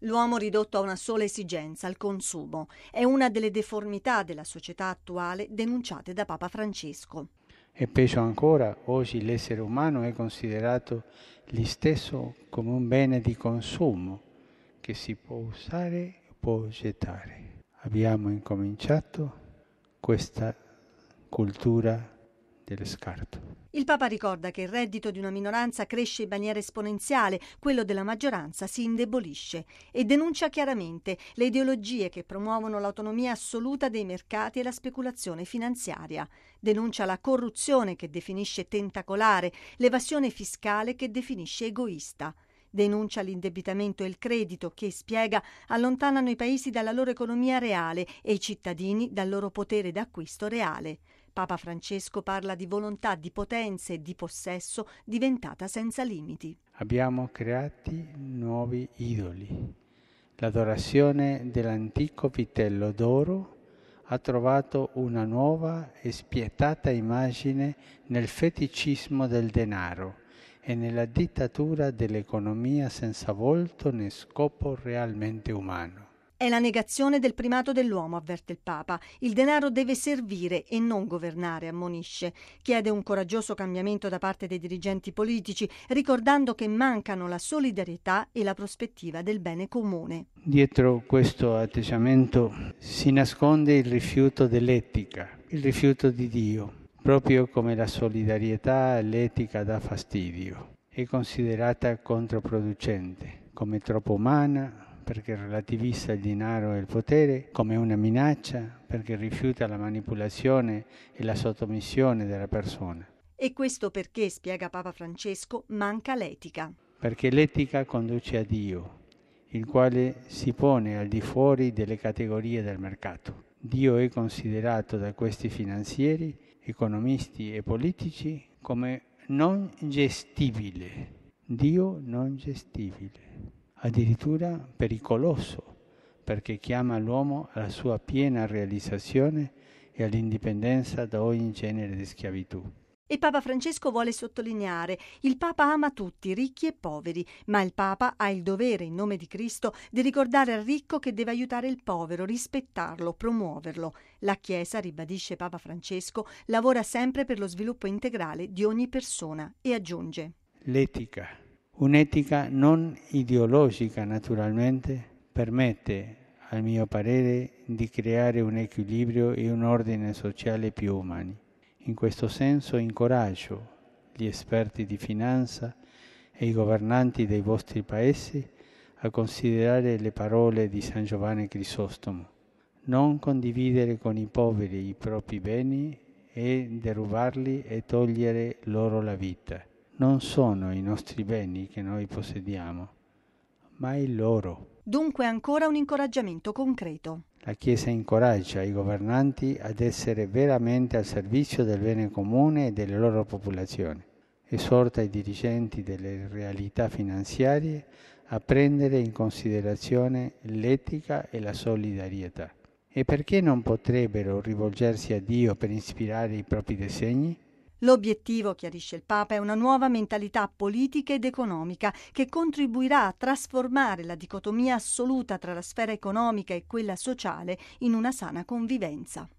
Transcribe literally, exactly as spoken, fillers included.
L'uomo ridotto a una sola esigenza, al consumo, è una delle deformità della società attuale denunciate da Papa Francesco. E peggio ancora, oggi l'essere umano è considerato lui stesso come un bene di consumo che si può usare e può gettare. Abbiamo incominciato questa cultura dello scarto. Il Papa ricorda che il reddito di una minoranza cresce in maniera esponenziale, quello della maggioranza si indebolisce e denuncia chiaramente le ideologie che promuovono l'autonomia assoluta dei mercati e la speculazione finanziaria. Denuncia la corruzione che definisce tentacolare, l'evasione fiscale che definisce egoista. Denuncia l'indebitamento e il credito che, spiega, allontanano i paesi dalla loro economia reale e i cittadini dal loro potere d'acquisto reale. Papa Francesco parla di volontà di potenza e di possesso diventata senza limiti. Abbiamo creati nuovi idoli. L'adorazione dell'antico vitello d'oro ha trovato una nuova e spietata immagine nel feticismo del denaro e nella dittatura dell'economia senza volto né scopo realmente umano. È la negazione del primato dell'uomo, avverte il Papa. Il denaro deve servire e non governare, ammonisce. Chiede un coraggioso cambiamento da parte dei dirigenti politici, ricordando che mancano la solidarietà e la prospettiva del bene comune. Dietro questo atteggiamento si nasconde il rifiuto dell'etica, il rifiuto di Dio, proprio come la solidarietà e l'etica dà fastidio. È considerata controproducente, come troppo umana, perché relativizza il denaro e il potere, come una minaccia, perché rifiuta la manipolazione e la sottomissione della persona. E questo perché, spiega Papa Francesco, manca l'etica. Perché l'etica conduce a Dio, il quale si pone al di fuori delle categorie del mercato. Dio è considerato da questi finanzieri, economisti e politici come non gestibile. Dio non gestibile. Addirittura pericoloso, perché chiama l'uomo alla sua piena realizzazione e all'indipendenza da ogni genere di schiavitù. E Papa Francesco vuole sottolineare: il Papa ama tutti, ricchi e poveri, ma il Papa ha il dovere, in nome di Cristo, di ricordare al ricco che deve aiutare il povero, rispettarlo, promuoverlo. La Chiesa, ribadisce Papa Francesco, lavora sempre per lo sviluppo integrale di ogni persona e aggiunge: l'etica. Un'etica non ideologica, naturalmente, permette, al mio parere, di creare un equilibrio e un ordine sociale più umani. In questo senso incoraggio gli esperti di finanza e i governanti dei vostri paesi a considerare le parole di San Giovanni Crisostomo. Non condividere con i poveri i propri beni e derubarli e togliere loro la vita. Non sono i nostri beni che noi possediamo, ma il loro. Dunque ancora un incoraggiamento concreto. La Chiesa incoraggia i governanti ad essere veramente al servizio del bene comune e delle loro popolazioni. Esorta i dirigenti delle realtà finanziarie a prendere in considerazione l'etica e la solidarietà. E perché non potrebbero rivolgersi a Dio per ispirare i propri disegni? L'obiettivo, chiarisce il Papa, è una nuova mentalità politica ed economica che contribuirà a trasformare la dicotomia assoluta tra la sfera economica e quella sociale in una sana convivenza.